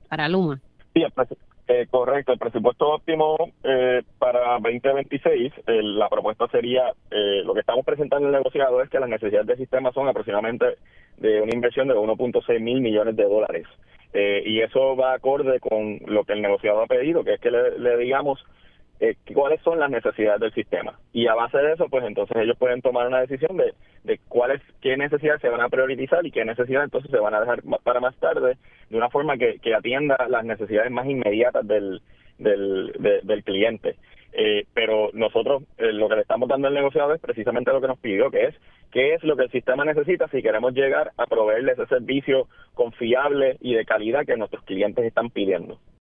para Luma. Sí, correcto. El presupuesto óptimo para 2026, la propuesta sería, lo que estamos presentando en el negociado es que las necesidades del sistema son aproximadamente de una inversión de 1.6 mil millones de dólares. Y eso va acorde con lo que el negociado ha pedido, que es que le digamos cuáles son las necesidades del sistema. Y a base de eso, pues entonces ellos pueden tomar una decisión de qué necesidades se van a priorizar y qué necesidades entonces se van a dejar para más tarde, de una forma que atienda las necesidades más inmediatas del cliente. Pero nosotros lo que le estamos dando al negociado es precisamente lo que nos pidió, que es qué es lo que el sistema necesita si queremos llegar a proveerles ese servicio confiable y de calidad que nuestros clientes están pidiendo.